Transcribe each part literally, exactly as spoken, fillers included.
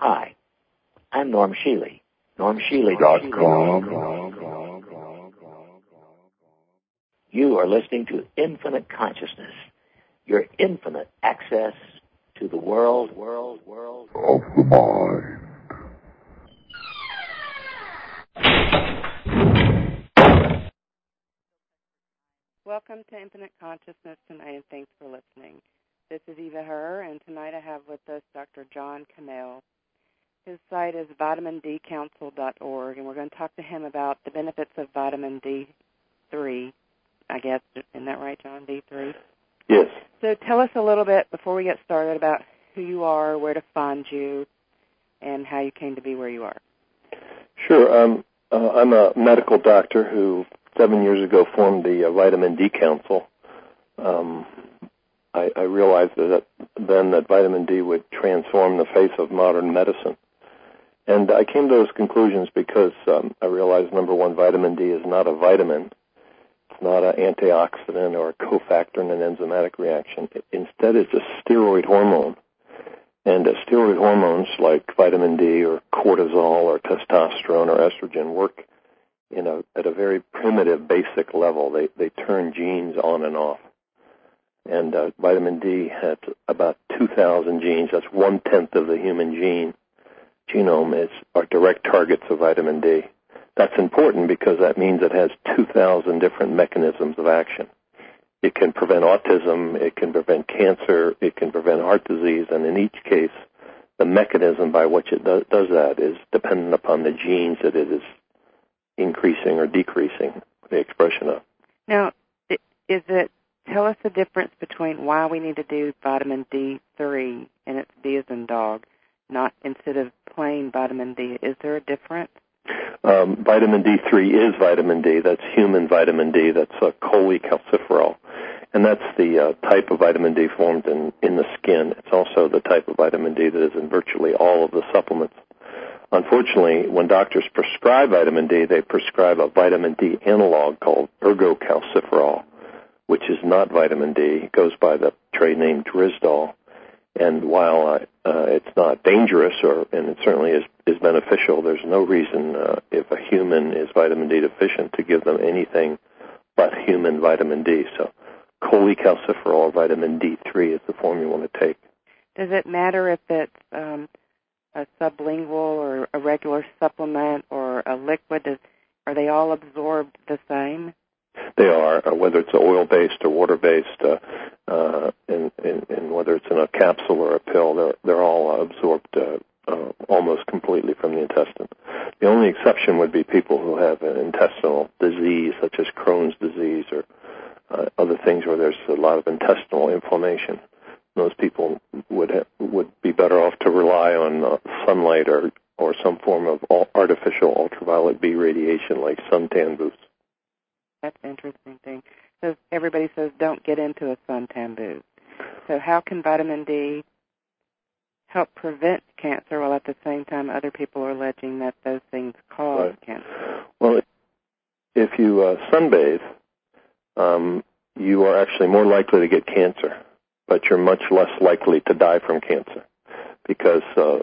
Hi, I'm Norm Shealy. Norm Shealy dot com. You are listening to Infinite Consciousness, your infinite access to the world, world, world of the mind. Welcome to Infinite Consciousness tonight, and thanks for listening. This is Eva Herr, and tonight I have with us Doctor John Kamel. His site is vitamin d council dot org, and we're going to talk to him about the benefits of vitamin D three, I guess. Isn't that right, John? D three? Yes. So tell us a little bit, before we get started, about who you are, where to find you, and how you came to be where you are. Sure. Um, uh, I'm a medical doctor who seven years ago formed the uh, Vitamin D Council. Um, I, I realized that then that vitamin D would transform the face of modern medicine. And I came to those conclusions because um, I realized, number one, vitamin D is not a vitamin. It's not an antioxidant or a cofactor in an enzymatic reaction. It, instead, it's a steroid hormone. And uh, steroid hormones like vitamin D or cortisol or testosterone or estrogen work in a, at a very primitive, basic level. They, they turn genes on and off. And uh, vitamin D has about two thousand genes. That's one-tenth of the human gene genome is are direct targets of vitamin D. That's important because that means it has two thousand different mechanisms of action. It can prevent autism, it can prevent cancer, it can prevent heart disease, and in each case, the mechanism by which it do, does that is dependent upon the genes that it is increasing or decreasing the expression of. Now, is it, tell us the difference between why we need to do vitamin D three, and it's D as in dog, not instead of plain vitamin D. Is there a difference? Um, vitamin D three is vitamin D. That's human vitamin D. That's uh, cholecalciferol. And that's the uh, type of vitamin D formed in, in the skin. It's also the type of vitamin D that is in virtually all of the supplements. Unfortunately, when doctors prescribe vitamin D, they prescribe a vitamin D analog called ergocalciferol, which is not vitamin D. It goes by the trade name Drisdol. And while uh, uh, it's not dangerous, or and it certainly is, is beneficial, there's no reason uh, if a human is vitamin D deficient to give them anything but human vitamin D. So cholecalciferol or vitamin D three is the form you want to take. Does it matter if it's um, a sublingual or a regular supplement or a liquid? Does, are they all absorbed the same? They are, uh, whether it's oil-based or water-based, uh, uh, and, and, and whether it's in a capsule or a pill, they're, they're all uh, absorbed uh, uh, almost completely from the intestine. The only exception would be people who have an intestinal disease, such as Crohn's disease or uh, other things where there's a lot of intestinal inflammation. Those people would ha- would be better off to rely on uh, sunlight or, or some form of all artificial ultraviolet B radiation like suntan booths. That's an interesting thing. So everybody says don't get into a suntan booth. So how can vitamin D help prevent cancer while at the same time other people are alleging that those things cause right. cancer? Well, if you uh, sunbathe, um, you are actually more likely to get cancer, but you're much less likely to die from cancer because, uh,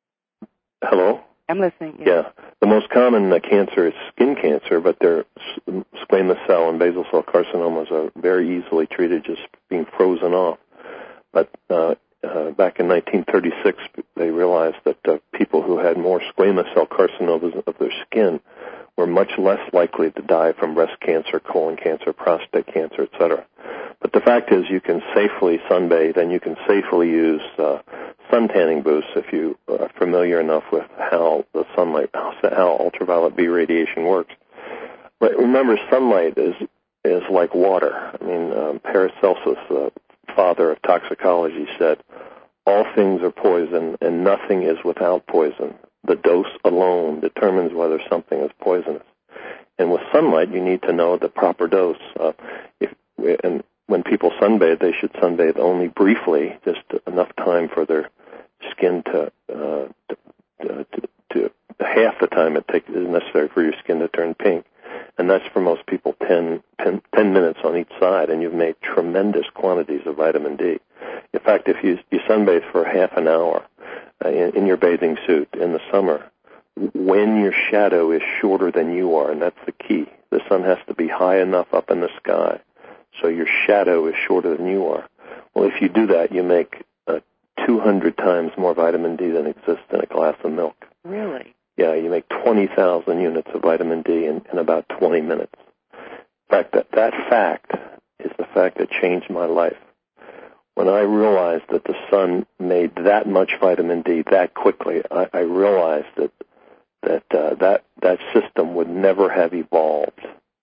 hello? I'm listening. Yeah. yeah. The most common uh, cancer is skin cancer, but their squamous cell and basal cell carcinomas are very easily treated just being frozen off. But uh, uh, back in nineteen thirty-six, they realized that uh, people who had more squamous cell carcinomas of their skin were much less likely to die from breast cancer, colon cancer, prostate cancer, et cetera. But the fact is you can safely sunbathe and you can safely use uh, suntanning booths if you are familiar enough with how the sunlight, how ultraviolet B radiation works. But remember, sunlight is is like water. I mean, um, Paracelsus, the father of toxicology, said, all things are poison and nothing is without poison. The dose alone determines whether something is poisonous. And with sunlight, you need to know the proper dose. Uh, if, and when people sunbathe, they should sunbathe only briefly, just enough time for their skin to, uh, to, to, to half the time it takes is necessary for your skin to turn pink. And that's for most people ten, ten, ten minutes on each side, and you've made tremendous quantities of vitamin D. In fact, if you, you sunbathe for half an hour, uh, in, in your bathing suit in the summer when your shadow is shorter than you are, and that's the key. The sun has to be high enough up in the sky so your shadow is shorter than you are. Well, if you do that, you make uh, two hundred times more vitamin D than exists in a glass of milk. Really? Yeah, you make twenty thousand units of vitamin D in, in about twenty minutes. In fact, that, that fact is the fact that changed my life. When I realized that the sun made that much vitamin D that quickly, I, I realized that that uh, that that system would never have evolved.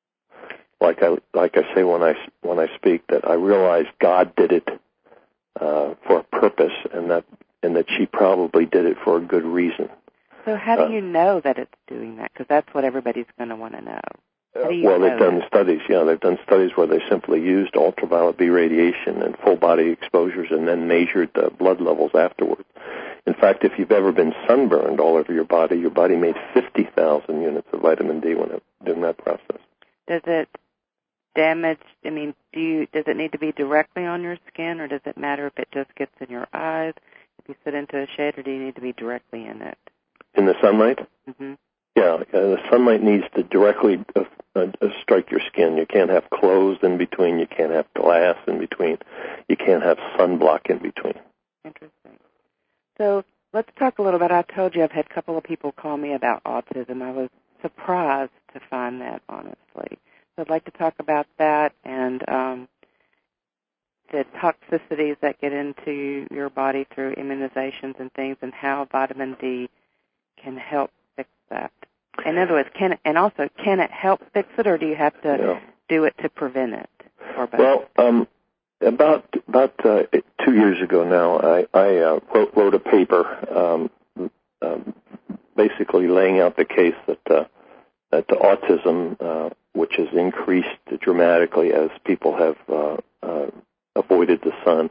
Like I like I say when I when I speak, that I realized God did it uh, for a purpose, and that and that she probably did it for a good reason. So how do uh, you know that it's doing that? Because that's what everybody's going to want to know. How do you well, know they've done that? studies. Yeah, they've done studies where they simply used ultraviolet B radiation and full body exposures, and then measured the blood levels afterwards. In fact, if you've ever been sunburned all over your body, your body made fifty thousand units of vitamin D when it doing that process. Does it damage, I mean, do you, does it need to be directly on your skin, or does it matter if it just gets in your eyes, if you sit into a shade, or do you need to be directly in it? In the sunlight? Mm-hmm. Yeah, uh, the sunlight needs to directly uh, uh, strike your skin. You can't have clothes in between. You can't have glass in between. You can't have sunblock in between. Interesting. So let's talk a little bit. I told you I've had a couple of people call me about autism. I was surprised to find that, honestly. So I'd like to talk about that and um, the toxicities that get into your body through immunizations and things, and how vitamin D can help fix that. In other words, can it, and also, can it help fix it, or do you have to Yeah. do it to prevent it? Or both? Well, um, about about uh, two years ago now, I, I uh, wrote, wrote a paper um, um, basically laying out the case that uh, that the autism, uh, which has increased dramatically as people have uh, uh, avoided the sun,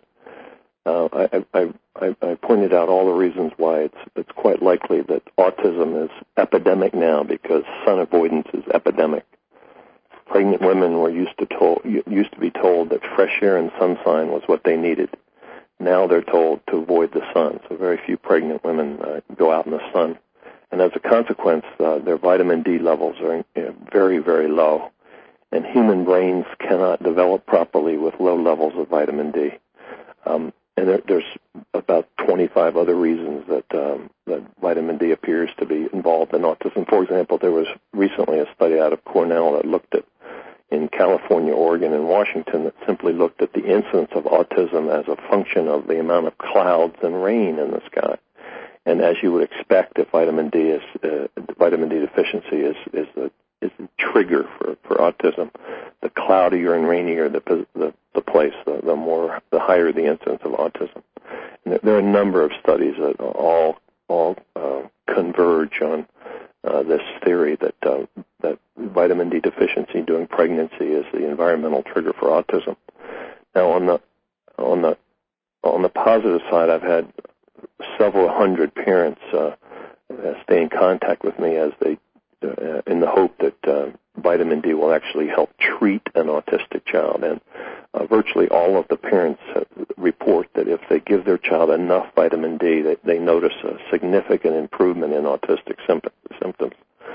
uh, I, I, I, I pointed out all the reasons why it's it's quite likely that autism is epidemic now because sun avoidance is epidemic. Pregnant women were used to told used to be told that fresh air and sunshine was what they needed. Now they're told to avoid the sun. So very few pregnant women uh, go out in the sun, and as a consequence, uh, their vitamin D levels are you know, very, very low. And human brains cannot develop properly with low levels of vitamin D. Um, and there, there's about twenty-five other reasons that um, that vitamin D appears to be involved in autism. For example, there was recently a study out of Cornell that looked at in California, Oregon, and Washington that simply looked at the incidence of autism as a function of the amount of clouds and rain in the sky. And as you would expect, if vitamin D is uh, vitamin D deficiency is is a is a trigger for, for autism, the cloudier and rainier the the, the place, the, the more the higher the incidence of autism. And there, there are a number of studies that all all uh, converge on uh, this theory that uh, that vitamin D deficiency during pregnancy is the environmental trigger for autism. Now, on the on the on the positive side, I've had several hundred parents uh, stay in contact with me as they, uh, in the hope that uh, vitamin D will actually help treat an autistic child. And uh, virtually all of the parents uh, report that if they give their child enough vitamin D, they, they notice a significant improvement in autistic symptoms.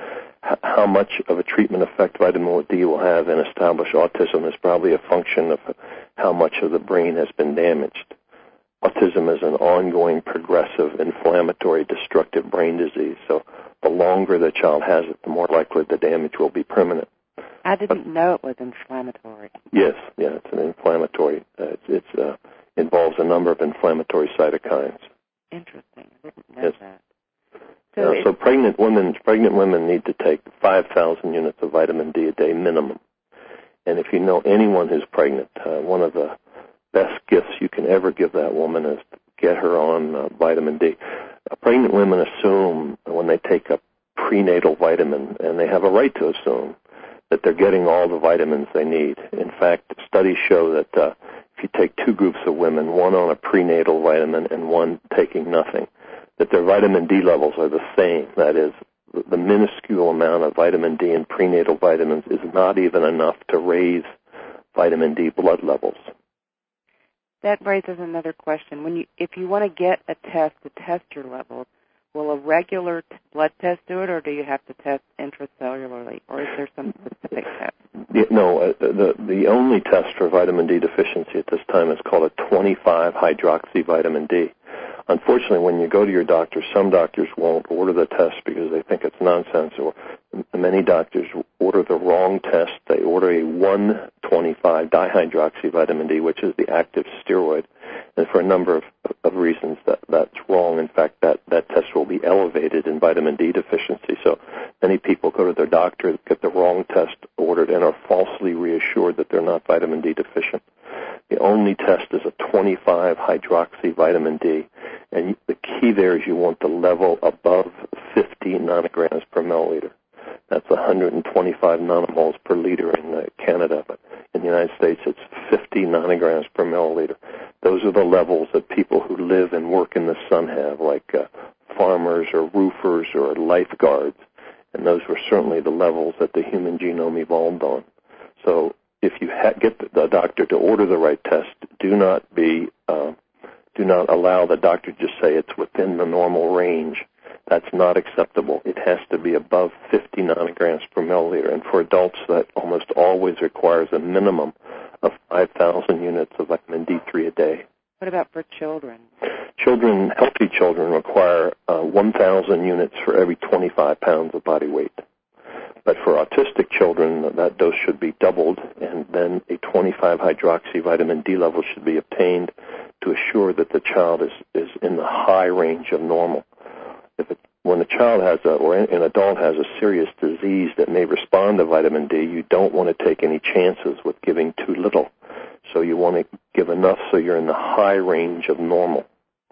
H- how much of a treatment effect vitamin D will have in established autism is probably a function of how much of the brain has been damaged. Autism is an ongoing, progressive, inflammatory, destructive brain disease. So the longer the child has it, the more likely the damage will be permanent. I didn't but, know it was inflammatory. Yes, yeah, it's an inflammatory. Uh, it's, it's uh, involves a number of inflammatory cytokines. Interesting. I didn't know yes. that. So, uh, so pregnant women, pregnant women need to take five thousand units of vitamin D a day minimum. And if you know anyone who's pregnant, uh, one of the best gifts you can ever give that woman is to get her on uh, vitamin D. Uh, pregnant women assume when they take a prenatal vitamin, and they have a right to assume, that they're getting all the vitamins they need. In fact, studies show that uh, if you take two groups of women, one on a prenatal vitamin and one taking nothing, that their vitamin D levels are the same. That is, the minuscule amount of vitamin D in prenatal vitamins is not even enough to raise vitamin D blood levels. That raises another question. When you, if you want to get a test to test your levels, will a regular t- blood test do it, or do you have to test intracellularly, or is there some specific test? Yeah, no, uh, the the only test for vitamin D deficiency at this time is called a twenty-five hydroxy vitamin D. Unfortunately, when you go to your doctor, some doctors won't order the test because they think it's nonsense, or many doctors order the wrong test. They order a one twenty-five dihydroxy vitamin D, which is the active steroid, and for a number of, of reasons that that's wrong. In fact, that, that test will be elevated in vitamin D deficiency. So many people go to their doctor, get the wrong test ordered, and are falsely reassured that they're not vitamin D deficient. The only test is a twenty-five hydroxy vitamin D, and the key there is you want the level above fifty nanograms per milliliter. That's one hundred twenty-five nanomoles per liter in uh, Canada, but in the United States it's fifty nanograms per milliliter. Those are the levels that people who live and work in the sun have, like uh, farmers or roofers or lifeguards, and those were certainly the levels that the human genome evolved on. So if you ha- get the doctor to order the right test, do not be, uh, do not allow the doctor to just say it's within the normal range. That's not acceptable. It has to be above fifty nanograms per milliliter, and for adults that almost always requires a minimum of five thousand units of vitamin D three a day. What about for children? Children, healthy children, require uh, one thousand units for every twenty-five pounds of body weight. But for autistic children, that dose should be doubled, and then a twenty-five hydroxy vitamin D level should be obtained to assure that the child is, is in the high range of normal. If it, when a child has a, or an adult has a serious disease that may respond to vitamin D, you don't want to take any chances with giving too little. So you want to give enough so you're in the high range of normal.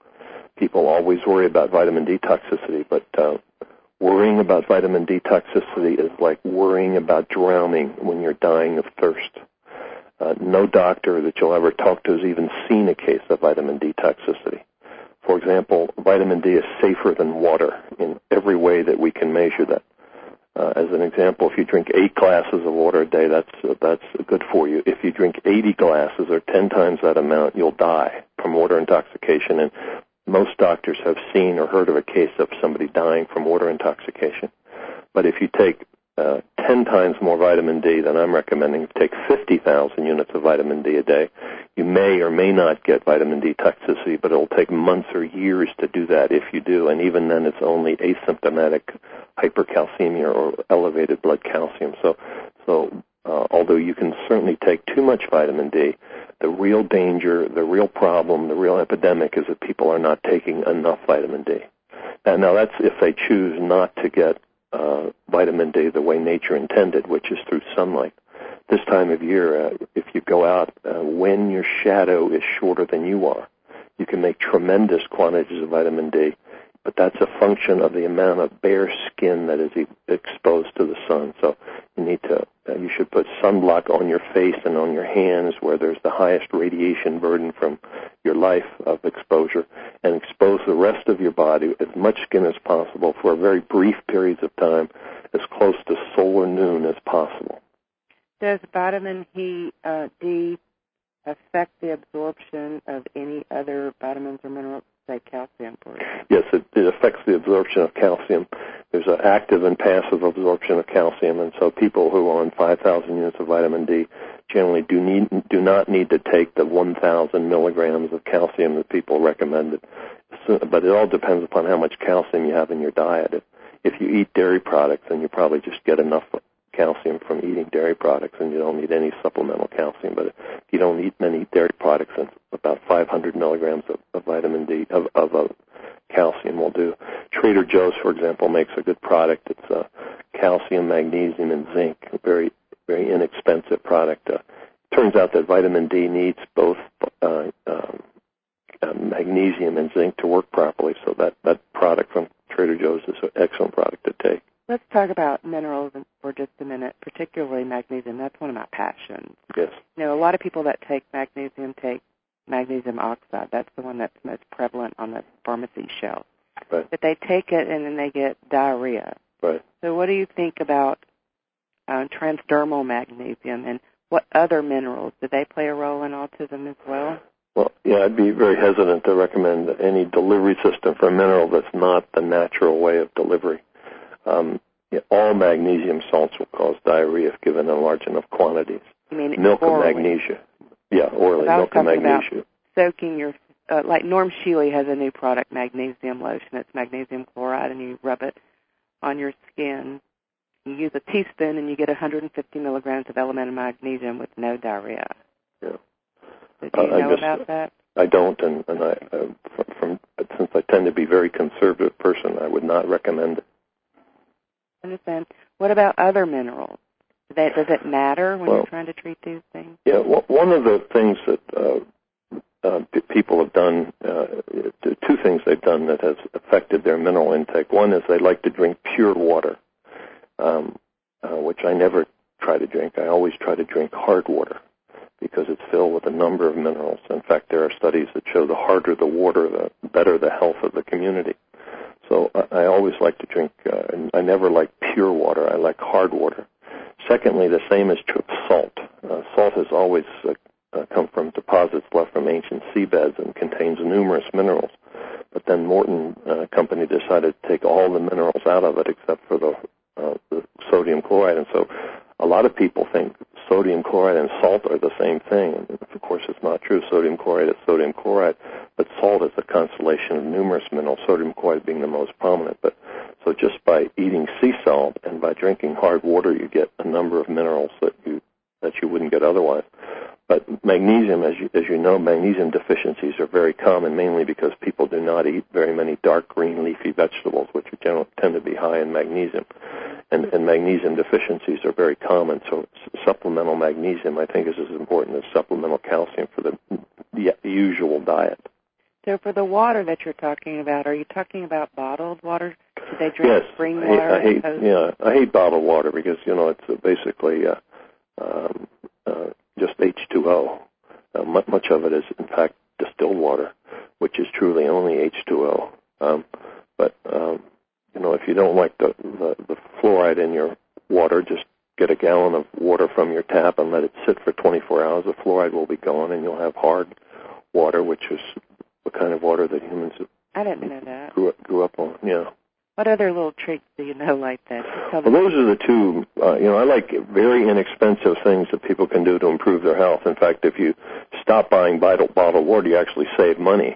People always worry about vitamin D toxicity, but uh, worrying about vitamin D toxicity is like worrying about drowning when you're dying of thirst. Uh, no doctor that you'll ever talk to has even seen a case of vitamin D toxicity. For example, vitamin D is safer than water in every way that we can measure that. Uh, as an example, if you drink eight glasses of water a day, that's uh, that's good for you. If you drink eighty glasses or ten times that amount, you'll die from water intoxication. And most doctors have seen or heard of a case of somebody dying from water intoxication. But if you take uh, ten times more vitamin D than I'm recommending, if you take fifty thousand units of vitamin D a day, you may or may not get vitamin D toxicity, but it'll take months or years to do that if you do, and even then it's only asymptomatic hypercalcemia or elevated blood calcium. So, so uh, although you can certainly take too much vitamin D, the real danger, the real problem, the real epidemic is that people are not taking enough vitamin D. And now that's if they choose not to get uh, vitamin D the way nature intended, which is through sunlight. This time of year, uh, if you go out uh, when your shadow is shorter than you are, you can make tremendous quantities of vitamin D, but that's a function of the amount of bare skin that is e- exposed to the sun. So you need to, uh, you should put sunblock on your face and on your hands where there's the highest radiation burden from your life of exposure, and expose the rest of your body, as much skin as possible, for very brief periods of time, as close to solar noon as possible. Does vitamin he, uh, D affect the absorption of any other vitamins or minerals, say calcium, for example? Yes, it, it affects the absorption of calcium. There's an active and passive absorption of calcium, and so people who are on five thousand units of vitamin D generally do need do not need to take the one thousand milligrams of calcium that people recommended. So, but it all depends upon how much calcium you have in your diet. If, if you eat dairy products, then you probably just get enough calcium from eating dairy products, and you don't need any supplemental calcium. But if you don't eat many dairy products, then about five hundred milligrams of, of vitamin D, of, of uh, calcium will do. Trader Joe's, for example, makes a good product. It's uh, calcium, magnesium, and zinc, a very, very inexpensive product. Uh, it turns out that vitamin D needs both uh, um, uh, magnesium and zinc to work properly, so that, that product from Trader Joe's is an excellent product to take. Let's talk about minerals for just a minute, particularly magnesium. That's one of my passions. Yes. You know, a lot of people that take magnesium take magnesium oxide. That's the one that's most prevalent on the pharmacy shelf. Right. But they take it and then they get diarrhea. Right. So what do you think about uh, transdermal magnesium, and what other minerals? Do they play a role in autism as well? Well, yeah, I'd be very hesitant to recommend any delivery system for a mineral that's not the natural way of delivery. Um, yeah, all magnesium salts will cause diarrhea if given in large enough quantities. You mean milk orally? of magnesia? Yeah, orally, milk of magnesia. Soaking your, uh, like Norm Shealy has a new product, magnesium lotion. It's magnesium chloride, and you rub it on your skin. You use a teaspoon, and you get one hundred fifty milligrams of elemental magnesium with no diarrhea. Yeah. So do you uh, know just, about that? I don't, and, and I, uh, from, from since I tend to be a very conservative person, I would not recommend it. I understand. What about other minerals? Do they, does it matter when well, you're trying to treat these things? Yeah, well, one of the things that uh, uh, p- people have done, uh, two things they've done that has affected their mineral intake. One is they like to drink pure water, um, uh, which I never try to drink. I always try to drink hard water because it's filled with a number of minerals. In fact, there are studies that show the harder the water, the better the health of the community. So I, I always like to drink, uh, and I never like pure water. I like hard water. Secondly, the same is true of salt. Uh, salt has always uh, uh, come from deposits left from ancient seabeds and contains numerous minerals. But then Morton uh, Company decided to take all the minerals out of it except for the, uh, the sodium chloride. And so a lot of people think sodium chloride and salt are the same thing. And of course, it's not true. Sodium chloride is sodium chloride, but salt is a constellation of numerous minerals, sodium chloride being the most prominent. But so just by eating sea salt and by drinking hard water, you get a number of minerals that you that you wouldn't get otherwise. But magnesium, as you, as you know, magnesium deficiencies are very common, mainly because people do not eat very many dark green leafy vegetables, which are generally, tend to be high in magnesium. And, and magnesium deficiencies are very common. So supplemental magnesium, I think, is as important as supplemental calcium for the, the usual diet. So for the water that you're talking about, are you talking about bottled water? Do they drink yes, spring I water? hate, I hate, yeah, I hate bottled water because, you know, it's uh, basically uh, um, uh, just H two O. Uh, much, much of it is, in fact, distilled water, which is truly only H two O. Um, but, um, you know, if you don't like the, the, the fluoride in your water, just get a gallon of water from your tap and let it sit for twenty-four hours. The fluoride will be gone, and you'll have hard water, which is the kind of water that humans I didn't know that. grew, grew up on. Yeah. What other little tricks do you know like that? Well, those are the two, uh, you know, I like very inexpensive things that people can do to improve their health. In fact, if you stop buying bottled, bottled water, you actually save money.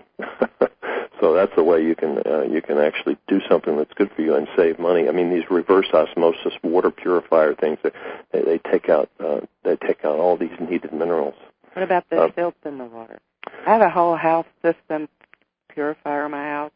So that's the way you can uh, you can actually do something that's good for you and save money. I mean, these reverse osmosis water purifier things, they, they take out uh, they take out all these needed minerals. What about the uh, silt in the water? I have a whole house system purifier in my house,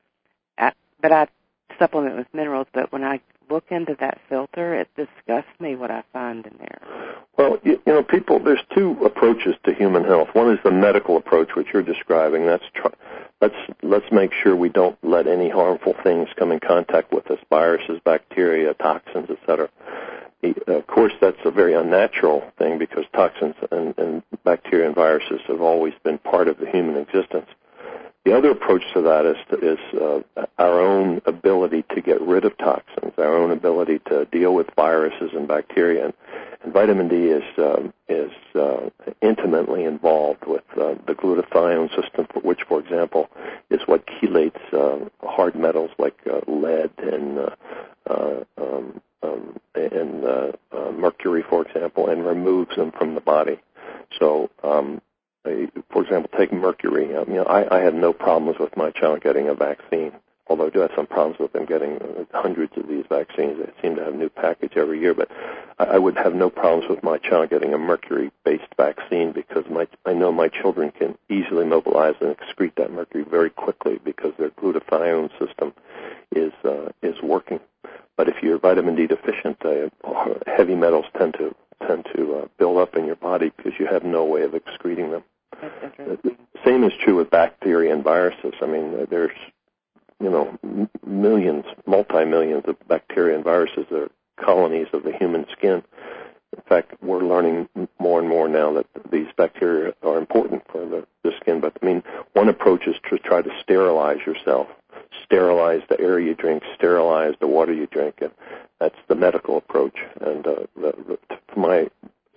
I, but I supplement with minerals. But when I look into that filter, it disgusts me what I find in there. Well, you, you know, people, there's two approaches to human health. One is the medical approach, which you're describing. That's tr- let's let's make sure we don't let any harmful things come in contact with us, viruses, bacteria, toxins, et cetera. Of course, that's a very unnatural thing because toxins and, and bacteria and viruses have always been part of the human existence. The other approach to that is, to, is uh, our own ability to get rid of toxins, our own ability to deal with viruses and bacteria. And, and vitamin D is um, is uh, intimately involved with uh, the glutathione system, which, for example, is what chelates uh, hard metals like uh, lead and uh, uh, um, um, and uh, uh, mercury, for example, and removes them from the body. So. Um, For example, take mercury. Um, you know, I, I have no problems with my child getting a vaccine, although I do have some problems with them getting uh, hundreds of these vaccines. They seem to have a new package every year, but I, I would have no problems with my child getting a mercury-based vaccine because my, I know my children can easily mobilize and excrete that mercury very quickly because their glutathione system is uh, is working. But if you're vitamin D deficient, uh, heavy metals tend to tend to uh, build up in your body because you have no way of excreting them. The same is true with bacteria and viruses. I mean, there's, you know, m- millions, multi-millions of bacteria and viruses that are colonies of the human skin. In fact, we're learning more and more now that these bacteria are important for the, the skin. But, I mean, one approach is to try to sterilize yourself, sterilize the air you drink, sterilize the water you drink. And that's the medical approach. And uh, the, the, my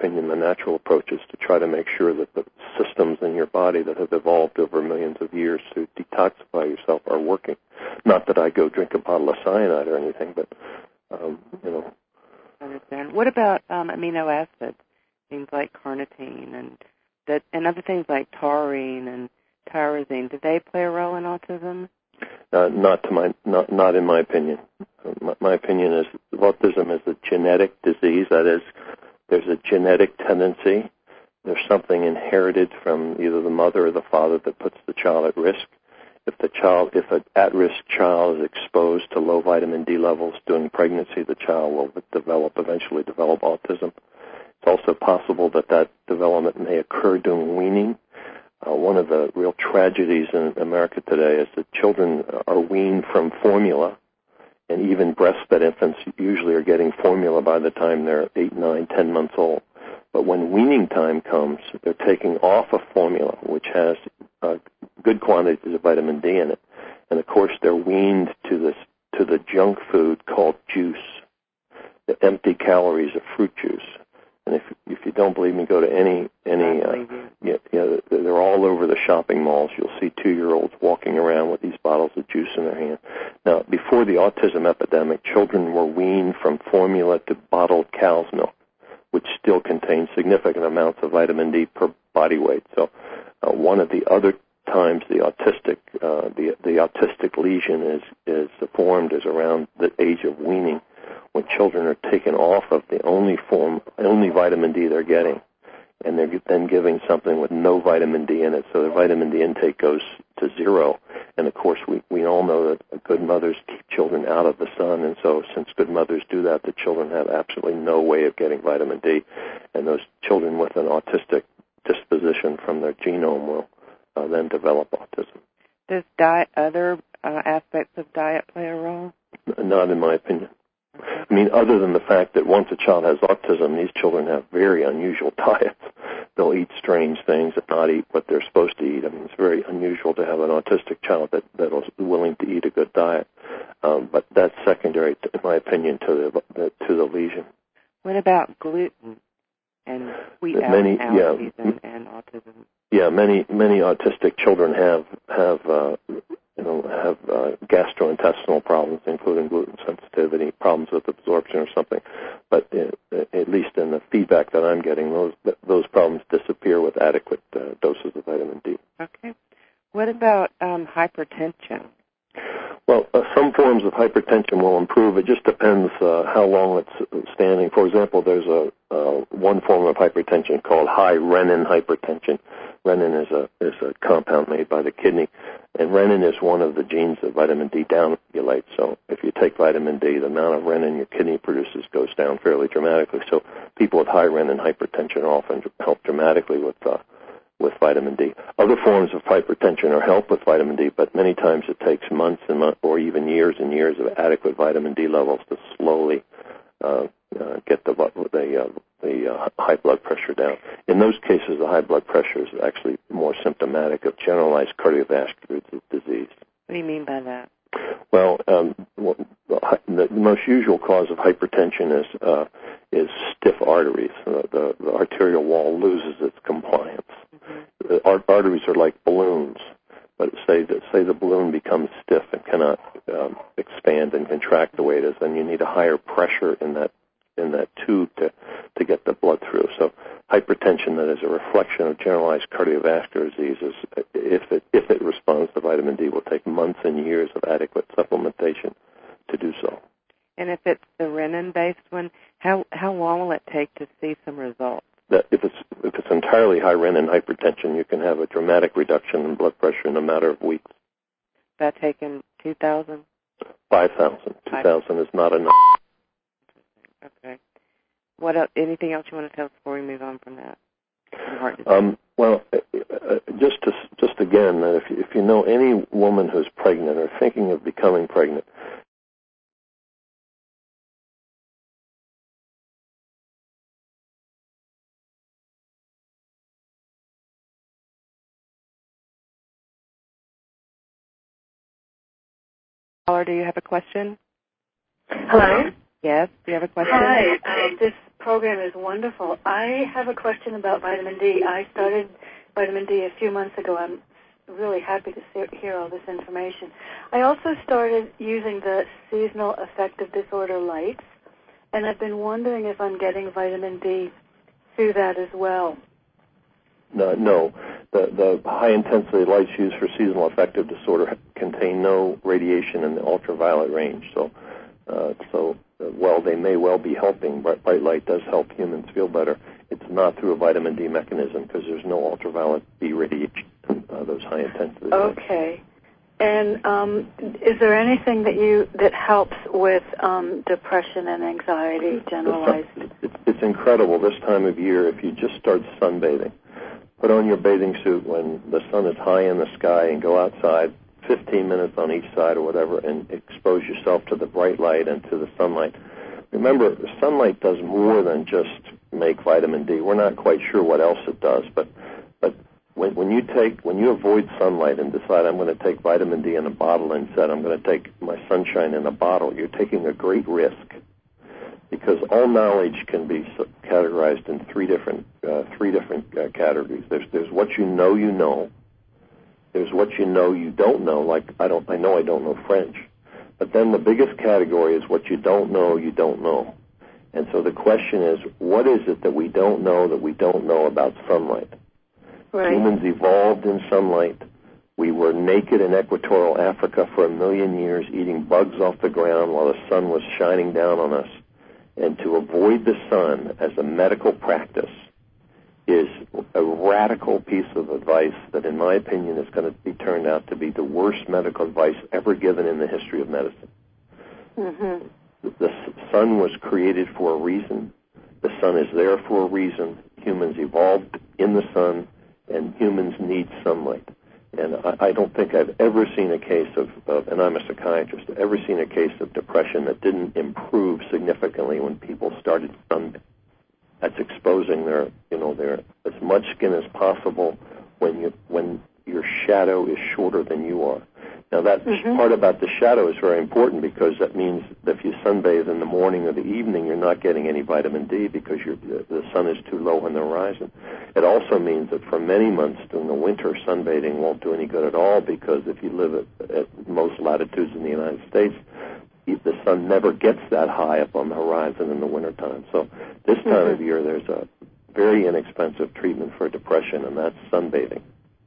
opinion, the natural approach is to try to make sure that the systems in your body that have evolved over millions of years to detoxify yourself are working. Not that I go drink a bottle of cyanide or anything, but, um, you know. I understand. What about um, amino acids, things like carnitine and that, and other things like taurine and tyrosine? Do they play a role in autism? Uh, not to my, not not in my opinion. Uh, my, my opinion is autism is a genetic disease. That is, there's a genetic tendency. There's something inherited from either the mother or the father that puts the child at risk. If the child, if an at-risk child is exposed to low vitamin D levels during pregnancy, the child will develop, eventually develop autism. It's also possible that that development may occur during weaning. Uh, one of the real tragedies in America today is that children are weaned from formula, and even breastfed infants usually are getting formula by the time they're eight, nine, ten months old. But when weaning time comes, they're taking off of formula, which has uh, good quantities of vitamin D in it, and of course they're weaned to this to the junk food called juice, the empty calories of fruit juice. And if if you don't believe me, go to any any. Uh, yeah, yeah, they're all over the shopping malls. You'll see two-year-olds walking around with these bottles of juice in their hand. Now, before the autism epidemic, children were weaned from formula to bottled cow's milk, which still contains significant amounts of vitamin D per body weight. So, uh, one of the other times the autistic uh, the the autistic lesion is is formed is around the age of weaning, when children are taken off of the only form, only vitamin D they're getting, and they're then giving something with no vitamin D in it, so their vitamin D intake goes to zero. And of course, we, we all know that good mothers keep children out of the sun, and so since good mothers do that, the children have absolutely no way of getting vitamin D, and those children with an autistic disposition from their genome will uh, then develop autism. Does diet, other uh, aspects of diet play a role? Not in my opinion. I mean, other than the fact that once a child has autism, these children have very unusual diets. They'll eat strange things and not eat what they're supposed to eat. I mean, it's very unusual to have an autistic child that, that is willing to eat a good diet. Um, but that's secondary, to, in my opinion, to the, the to the lesion. What about gluten and wheat many, allergies yeah, and, and autism? Yeah, many many autistic children have have uh, you know have uh, gastrointestinal problems, including gluten sensitivity, problems with absorption or something. But uh, at least in the feedback that I'm getting, those those problems disappear with adequate uh, doses of vitamin D. Okay. What about um, hypertension? Well, uh, some forms of hypertension will improve. It just depends uh, how long it's standing. For example, there's a uh, one form of hypertension called high renin hypertension. Renin is a is a compound made by the kidney, and renin is one of the genes that vitamin D downregulates. So if you take vitamin D, the amount of renin your kidney produces goes down fairly dramatically. So people with high renin hypertension are often helped dramatically with uh, with vitamin D. Other forms of hypertension are helped with vitamin D, but many times it takes months and months or even years and years of adequate vitamin D levels to slowly uh, uh, get the the, uh, the uh, high blood pressure down. In those cases, the high blood pressure is actually more symptomatic of generalized cardiovascular disease. What do you mean by that? Well, um, the most usual cause of hypertension is uh, is stiff arteries. Uh, the, the arterial wall loses its compliance. Mm-hmm. The ar- arteries are like balloons, but say that say the balloon becomes stiff and cannot um, expand and contract the way it is, then you need a higher pressure in that in that tube to to get the blood through. So hypertension that is a reflection of generalized cardiovascular diseases, if it if it responds to vitamin D, will take months and years of adequate supplementation to do so. And if it's the renin-based one, how how long will it take to see some results? That if it's if it's entirely high renin hypertension, you can have a dramatic reduction in blood pressure in a matter of weeks. That taken two thousand? Five thousand. Two thousand is not enough. Okay. What else, anything else you want to tell us before we move on from that? Um, well, uh, just to, just again, that if you, if you know any woman who's pregnant or thinking of becoming pregnant, Caller, do you have a question? Hello? Yes, do you have a question? Hi, um, this program is wonderful. I have a question about vitamin D. I started vitamin D a few months ago. I'm really happy to see, hear all this information. I also started using the seasonal affective disorder lights, and I've been wondering if I'm getting vitamin D through that as well. No, no. The, the high-intensity lights used for seasonal affective disorder contain no radiation in the ultraviolet range. So, uh, so uh, while they may well be helping, bright, bright light does help humans feel better. It's not through a vitamin D mechanism because there's no ultraviolet B radiation in uh, those high-intensity lights. Okay. And um, is there anything that you that helps with um, depression and anxiety generalized? It's, it's incredible this time of year if you just start sunbathing. Put on your bathing suit when the sun is high in the sky and go outside fifteen minutes on each side or whatever and expose yourself to the bright light and to the sunlight. Remember, sunlight does more than just make vitamin D. We're not quite sure what else it does, but but when, when you take when you avoid sunlight and decide I'm going to take vitamin D in a bottle instead, I'm going to take my sunshine in a bottle, you're taking a great risk. Because all knowledge can be categorized in three different uh, three different uh, categories. There's there's what you know you know. There's what you know you don't know. Like I don't I know I don't know French. But then the biggest category is what you don't know you don't know. And so the question is, what is it that we don't know that we don't know about sunlight? Right. Humans evolved in sunlight. We were naked in equatorial Africa for a million years, eating bugs off the ground while the sun was shining down on us. And to avoid the sun as a medical practice is a radical piece of advice that, in my opinion, is going to be turned out to be the worst medical advice ever given in the history of medicine. Mm-hmm. The sun was created for a reason. The sun is there for a reason. Humans evolved in the sun, and humans need sunlight. And I, I don't think I've ever seen a case of, of, and I'm a psychiatrist, ever seen a case of depression that didn't improve significantly when people started sunbathing. That's exposing their, you know, their as much skin as possible when you when your shadow is shorter than you are. Now that mm-hmm. part about the shadow is very important because that means that if you sunbathe in the morning or the evening, you're not getting any vitamin D because you're, the sun is too low on the horizon. It also means that for many months during the winter, sunbathing won't do any good at all because if you live at, at most latitudes in the United States, the sun never gets that high up on the horizon in the wintertime. So this time mm-hmm. of year, there's a very inexpensive treatment for depression, and that's sunbathing.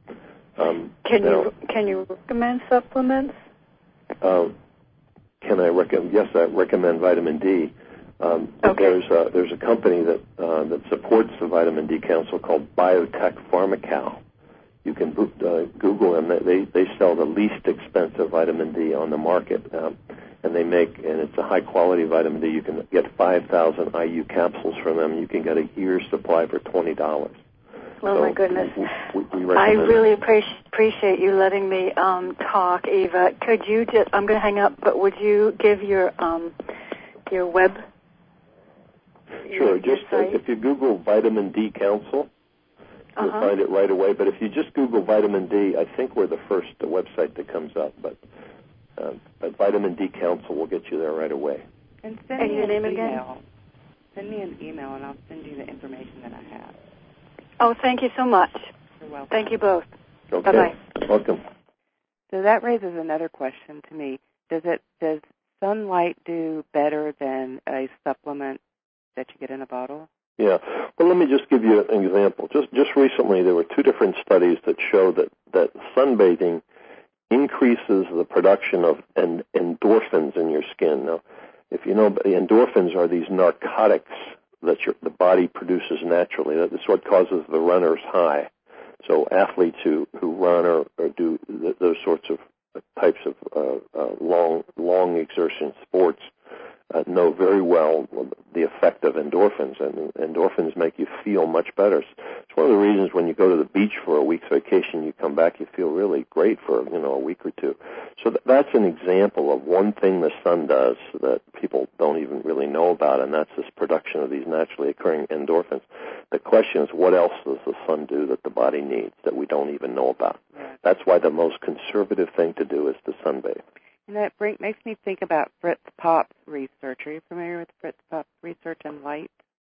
Um, can now, you can you recommend supplements? Uh, can I recommend? Yes, I recommend vitamin D. Um, okay. There's a, there's a company that uh, that supports the Vitamin D Council called Biotech Pharmacal. You can uh, Google them. They they sell the least expensive vitamin D on the market, um, and they make and it's a high quality vitamin D. You can get five thousand I U capsules from them. You can get a year's supply for twenty dollars. Oh, so my goodness. We, we I really appreciate appreciate you letting me um, talk, Eva. Could you just, I'm going to hang up, but would you give your um, your web? Sure. Your, just your uh, if you Google Vitamin D Council, you'll uh-huh. find it right away. But if you just Google vitamin D, I think we're the first uh, website that comes up. But, uh, but Vitamin D Council will get you there right away. And send and me your an name email. Again? Send me an email, and I'll send you the information that I have. Oh, thank you so much. You're welcome. Thank you both. Okay. Bye-bye. Welcome. So that raises another question to me. Does it does sunlight do better than a supplement that you get in a bottle? Yeah. Well, let me just give you an example. Just just recently, there were two different studies that show that, that sunbathing increases the production of en- endorphins in your skin. Now, if you know, endorphins are these narcotics that your, the body produces naturally. That is what causes the runner's high. So athletes who, who run or, or do th- those sorts of uh, types of uh, uh, long long exertion sports uh, know very well the effect of endorphins, and endorphins make you feel much better. It's one of the reasons when you go to the beach for a week's vacation, you come back, you feel really great for, you know, a week or two. So th- that's an example of one thing the sun does that people don't even really know about, and that's this production of these naturally occurring endorphins. The question is, what else does the sun do that the body needs that we don't even know about? Right. That's why the most conservative thing to do is to sunbathe. And that bring, makes me think about Fritz Pop's research. Are you familiar with Fritz Pop's research on light?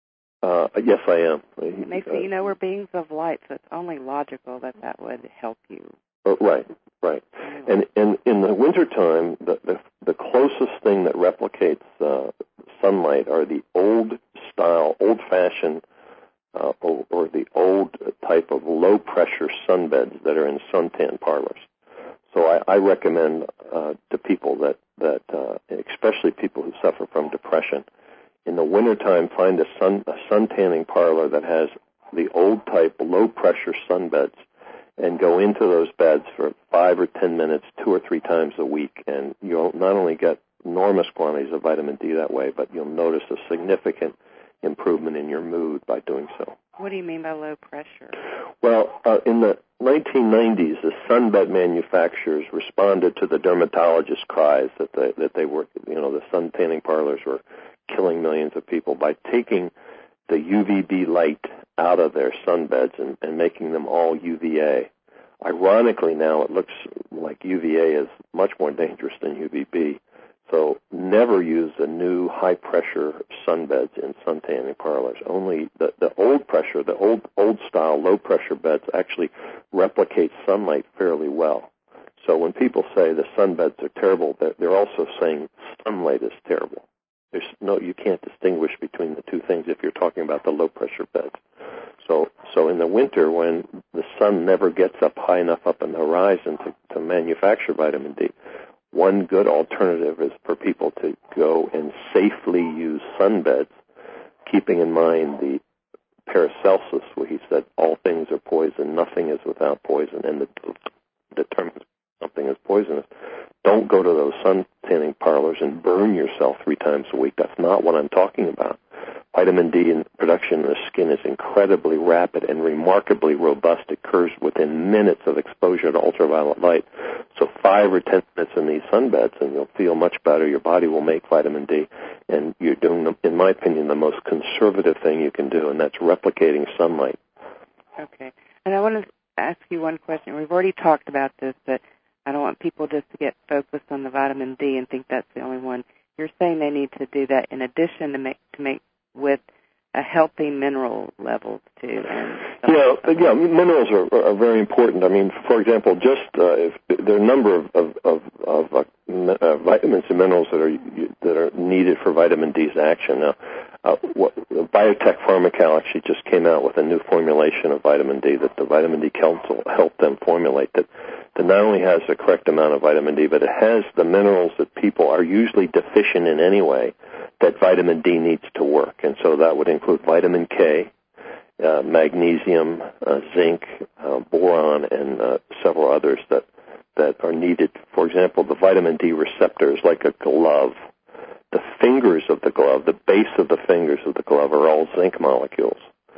Uh, yes, I am. It makes uh, it, you know, we're beings of light, so it's only logical that that would help you. Uh, right, right. Anyway. And, and in the wintertime, the, the, the closest thing that replicates uh, sunlight are the old-style, old-fashioned, uh, or, or the old type of low-pressure sunbeds that are in suntan parlors. So I, I recommend uh, to people that, that uh, especially people who suffer from depression, in the wintertime, find a sun a sun-tanning parlor that has the old-type low-pressure sunbeds, and go into those beds for five or ten minutes, two or three times a week, and you'll not only get enormous quantities of vitamin D that way, but you'll notice a significant improvement in your mood by doing so. What do you mean by low pressure? Well, uh, in the nineteen nineties, the sunbed manufacturers responded to the dermatologist cries that they, that they were, you know, the sun tanning parlors were killing millions of people by taking the U V B light out of their sunbeds and, and making them all U V A. Ironically, now it looks like U V A is much more dangerous than U V B. So never use the new high-pressure sunbeds in sun-tanning parlors. Only the, the old pressure, the old old-style low-pressure beds actually replicate sunlight fairly well. So when people say the sunbeds are terrible, they're, they're also saying sunlight is terrible. There's no, you can't distinguish between the two things if you're talking about the low-pressure beds. So, so in the winter, when the sun never gets up high enough up in the horizon to, to manufacture vitamin D, one good alternative is for people to go and safely use sunbeds, keeping in mind the Paracelsus, where he said all things are poison, nothing is without poison, and the determines something is poisonous. Don't go to those sun tanning parlors and burn yourself three times a week. That's not what I'm talking about. Vitamin D in production in the skin is incredibly rapid and remarkably robust. It occurs within minutes of exposure to ultraviolet light. So five or ten minutes in these sunbeds and you'll feel much better. Your body will make vitamin D. And you're doing, in my opinion, the most conservative thing you can do, and that's replicating sunlight. Okay. And I want to ask you one question. We've already talked about this, but I don't want people just to get focused on the vitamin D and think that's the only one. You're saying they need to do that in addition to make to make with a healthy mineral levels too. And yeah, yeah, minerals are, are very important. I mean, for example, just uh, if there are a number of of, of, of uh, uh, vitamins and minerals that are that are needed for vitamin D's action. Now, uh, what, Biotech Pharmacal actually just came out with a new formulation of vitamin D that the Vitamin D Council helped them formulate that that not only has the correct amount of vitamin D, but it has the minerals that people are usually deficient in anyway, that vitamin D needs to work. And so that would include vitamin K, uh, magnesium, uh, zinc, uh, boron, and uh, several others that, that are needed. For example, the vitamin D receptors, like a glove, the fingers of the glove, the base of the fingers of the glove are all zinc molecules.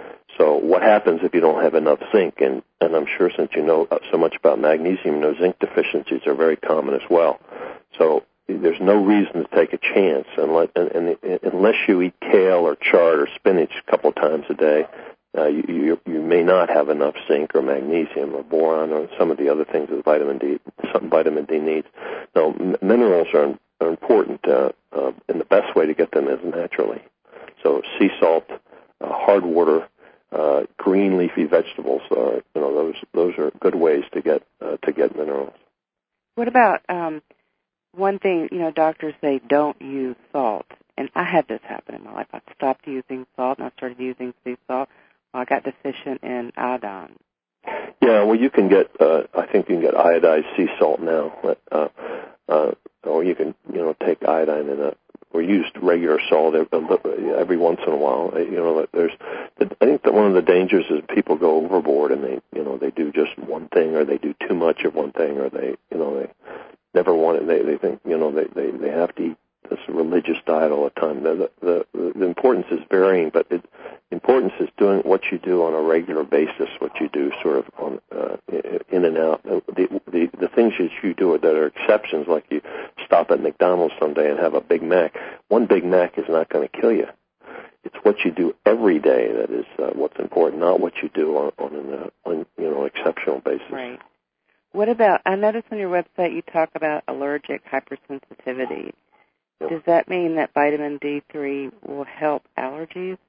So what happens if you don't have enough zinc? And, and I'm sure since you know so much about magnesium, you know zinc deficiencies are very common as well. So there's no reason to take a chance unless, and, and, unless you eat kale or chard or spinach a couple times a day. Uh, you, you, you may not have enough zinc or magnesium or boron or some of the other things that vitamin D, some vitamin D needs. Now, m- minerals are, are important, uh, uh, and the best way to get them is naturally. So sea salt, uh, hard water, uh, green leafy vegetables are, you know, those those are good ways to get uh, to get minerals. What about um, one thing? You know, doctors say don't use salt, and I had this happen in my life. I stopped using salt and I started using sea salt. Well, I got deficient in iodine. Yeah, well, you can get. Uh, I think you can get iodized sea salt now, uh, uh, or you can, you know, take iodine in a. Or use regular salt every once in a while. You know, there's. I think that one of the dangers is people go overboard and they, you know, they do just one thing, or they do too much of one thing, or they, you know, they never want it. They, they think, you know, they, they, they have to eat this religious diet all the time. The, the, the, the importance is varying, but it, the importance is doing what you do on a regular basis, what you do sort of on uh, in and out. The, the, the things that you do that are exceptions, like you stop at McDonald's someday and have a Big Mac. One Big Mac is not going to kill you. It's what you do every day that is uh, what's important, not what you do on, on an uh, on, you know, exceptional basis. Right. What about, I noticed on your website you talk about allergic hypersensitivity. Does that mean that vitamin D three will help allergies?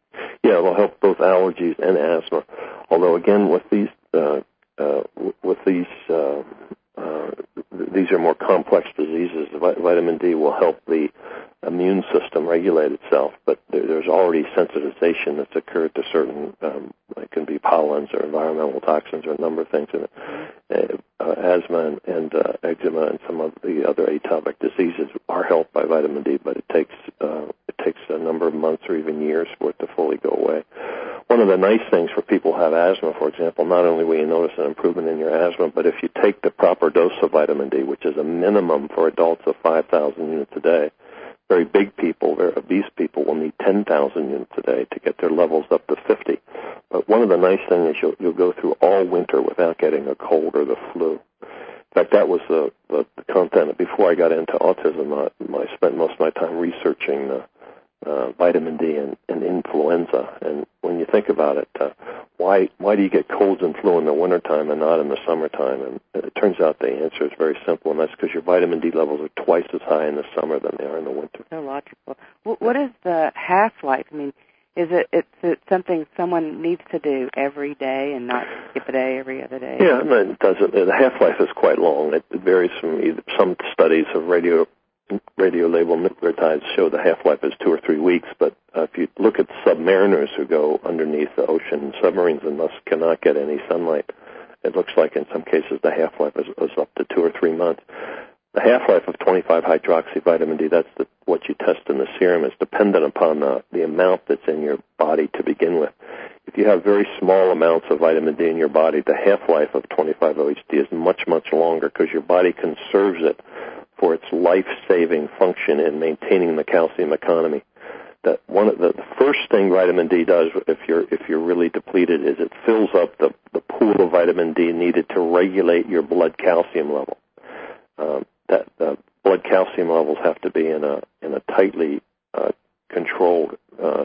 Yeah, it'll help both allergies and asthma. Although, again, with these uh, uh, with these uh, uh, these are more complex diseases. Vitamin D will help the immune system regulate itself, but there, there's already sensitization that's occurred to certain, um, it can be pollens or environmental toxins or a number of things in it. Uh, uh, asthma and, and uh, eczema and some of the other atopic diseases are helped by vitamin D, but it takes uh, it takes a number of months or even years for it to fully go away. One of the nice things for people who have asthma, for example, not only will you notice an improvement in your asthma, but if you take the proper dose of vitamin D, which is a minimum for adults of five thousand units a day, very big people, very obese people will need ten thousand units a day to get their levels up to fifty. But one of the nice things is you'll, you'll go through all winter without getting a cold or the flu. In fact, that was the, the, the content. Before I got into autism, I, I spent most of my time researching uh, uh, vitamin D and, and influenza. And when you think about it, uh, why why do you get colds and flu in the wintertime and not in the summertime? And it turns out the answer is very simple, and that's because your vitamin D levels are twice as high in the summer than they are in the winter. So logical. What, what is the half-life? I mean, is it it's it something someone needs to do every day and not skip a day every other day? Yeah, no, it doesn't. The half-life is quite long. It varies from either, some studies of radio radio labeled nucleotides show the half-life is two or three weeks, but uh, if you look at submariners who go underneath the ocean, submarines and thus cannot get any sunlight, it looks like in some cases the half-life is, is up to two or three months. The half-life of twenty-five hydroxy vitamin D, that's the, what you test in the serum, is dependent upon the, the amount that's in your body to begin with. If you have very small amounts of vitamin D in your body, the half-life of twenty-five O H D is much, much longer because your body conserves it for its life-saving function in maintaining the calcium economy. That one of the, the first thing vitamin D does, if you're if you're really depleted, is it fills up the, the pool of vitamin D needed to regulate your blood calcium level. Um, that uh, blood calcium levels have to be in a in a tightly uh, controlled uh,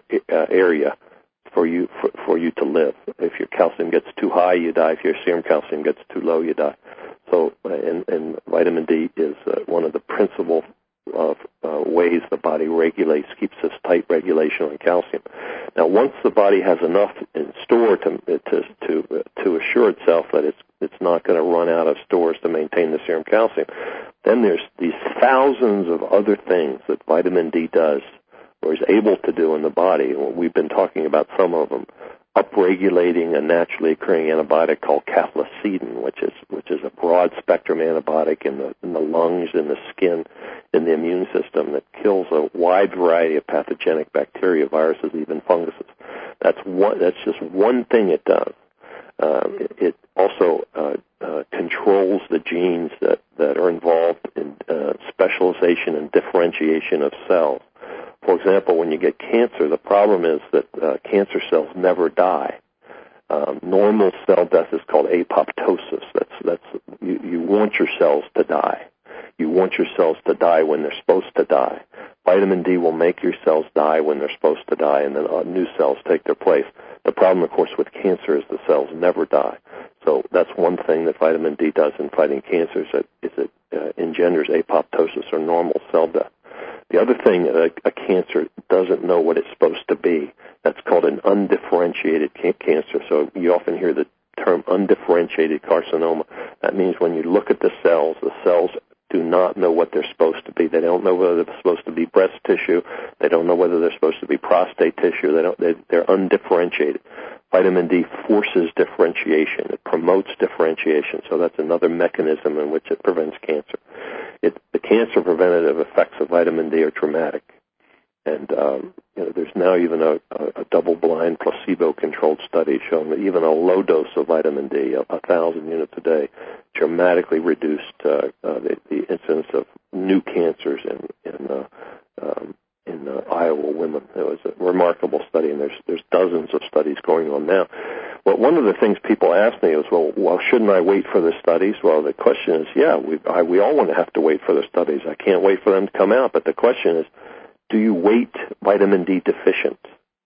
area for you for, for you to live. If your calcium gets too high, you die. If your serum calcium gets too low, you die. So, uh, and, and vitamin D is uh, one of the principal uh, uh, ways the body regulates, keeps this tight regulation on calcium. Now, once the body has enough in store to to to, uh, to assure itself that it's it's not going to run out of stores to maintain the serum calcium, then there's these thousands of other things that vitamin D does or is able to do in the body. We've been talking about some of them. Upregulating a naturally occurring antibiotic called cathelicidin, which is which is a broad spectrum antibiotic in the in the lungs, in the skin, in the immune system that kills a wide variety of pathogenic bacteria, viruses, even funguses. That's one. That's just one thing it does. Uh, it, it also uh, uh, controls the genes that that are involved in uh, specialization and differentiation of cells. For example, when you get cancer, the problem is that uh, cancer cells never die. Um, normal cell death is called apoptosis. That's that's you, you want your cells to die. You want your cells to die when they're supposed to die. Vitamin D will make your cells die when they're supposed to die, and then uh, new cells take their place. The problem, of course, with cancer is the cells never die. So that's one thing that vitamin D does in fighting cancer, is that, is it uh, engenders apoptosis or normal cell death. The other thing, uh, a cancer doesn't know what it's supposed to be. That's called an undifferentiated ca- cancer. So you often hear the term undifferentiated carcinoma. That means when you look at the cells, the cells do not know what they're supposed to be. They don't know whether they're supposed to be breast tissue. They don't know whether they're supposed to be prostate tissue. They don't. They, they're undifferentiated. Vitamin D forces differentiation. It promotes differentiation. So that's another mechanism in which it prevents cancer. It, the cancer preventative effects of vitamin D are dramatic. And um, you know, there's now even a, a, a double-blind, placebo-controlled study showing that even a low dose of vitamin D, a, a thousand units a day, dramatically reduced uh, uh, the, the incidence of new cancers in in, uh, um, in uh, Iowa women. It was a remarkable study, and there's there's dozens of studies going on now. Well, one of the things people ask me is, well, well, shouldn't I wait for the studies? Well, the question is, yeah, we I, we all want to have to wait for the studies. I can't wait for them to come out, but the question is, do you wait vitamin D deficient,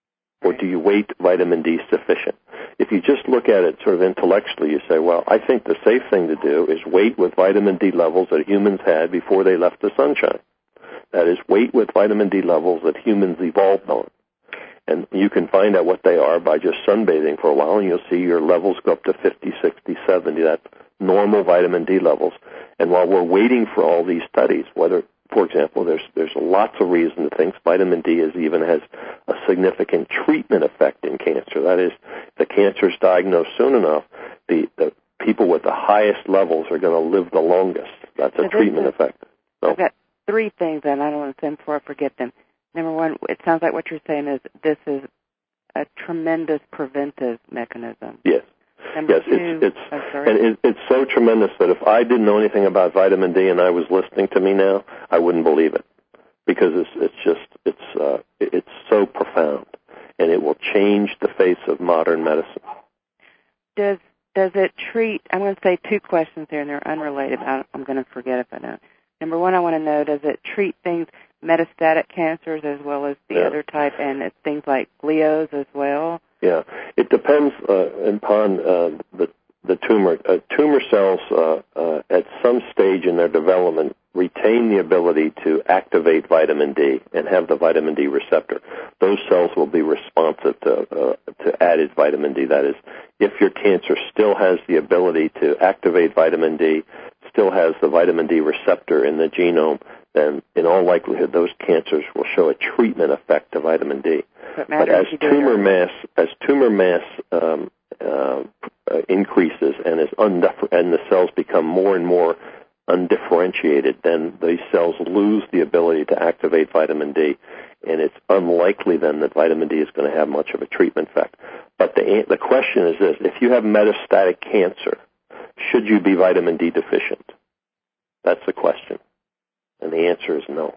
or do you wait vitamin D sufficient? If you just look at it sort of intellectually, you say, well, I think the safe thing to do is wait with vitamin D levels that humans had before they left the sunshine. That is, wait with vitamin D levels that humans evolved on. And you can find out what they are by just sunbathing for a while, and you'll see your levels go up to fifty, sixty, seventy. That's normal vitamin D levels. And while we're waiting for all these studies, whether, for example, there's there's lots of reason to think vitamin D is even has a significant treatment effect in cancer. That is, if the cancer is diagnosed soon enough, the, the people with the highest levels are going to live the longest. That's a so treatment is, effect. So, I've got three things, and I don't want to say them before I forget them. Number one, it sounds like what you're saying is this is a tremendous preventive mechanism. Yes. Number yes, two, it's it's oh, sorry. and it, it's so tremendous that if I didn't know anything about vitamin D and I was listening to me now, I wouldn't believe it, because it's it's just it's uh, it's so profound, and it will change the face of modern medicine. Does does it treat? I'm going to say two questions there, and they're unrelated. But I'm going to forget if I don't. Number one, I want to know: does it treat things, metastatic cancers as well as the yeah. other type, and it's things like glios as well? Yeah, it depends uh, upon uh, the the tumor. Uh, tumor cells, uh, uh, at some stage in their development, retain the ability to activate vitamin D and have the vitamin D receptor. Those cells will be responsive to uh, to added vitamin D. That is, if your cancer still has the ability to activate vitamin D, still has the vitamin D receptor in the genome, then in all likelihood those cancers will show a treatment effect to vitamin D. But as tumor mass, as tumor mass um, uh, increases and is undif- and the cells become more and more undifferentiated, then these cells lose the ability to activate vitamin D, and it's unlikely then that vitamin D is going to have much of a treatment effect. But the the question is this: if you have metastatic cancer, should you be vitamin D deficient? That's the question, and the answer is no.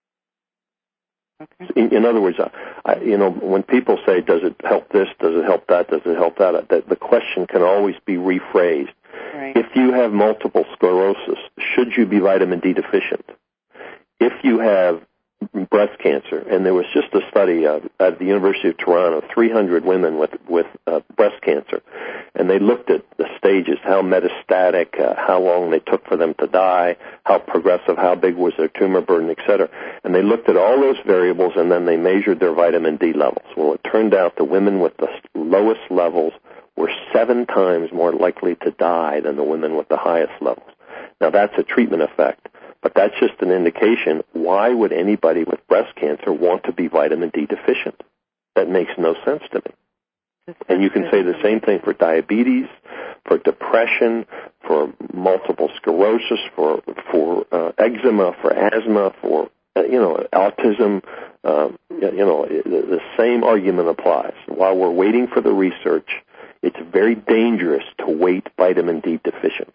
Okay. In, in other words, I, you know, when people say, does it help this, does it help that, does it help that, the, the question can always be rephrased. Right. If you have multiple sclerosis, should you be vitamin D deficient? If you have breast cancer, and there was just a study uh, at the University of Toronto, three hundred women with, with uh, breast cancer, and they looked at the stages, how metastatic, uh, how long they took for them to die, how progressive, how big was their tumor burden, et cetera. And they looked at all those variables, and then they measured their vitamin D levels. Well, it turned out the women with the lowest levels were seven times more likely to die than the women with the highest levels. Now, that's a treatment effect, but that's just an indication. Why would anybody with breast cancer want to be vitamin D deficient? That makes no sense to me. And you can say the same thing for diabetes, for depression, for multiple sclerosis, for for uh, eczema, for asthma, for uh, you know autism. Uh, you know the, the same argument applies. While we're waiting for the research, it's very dangerous to wait vitamin D deficient.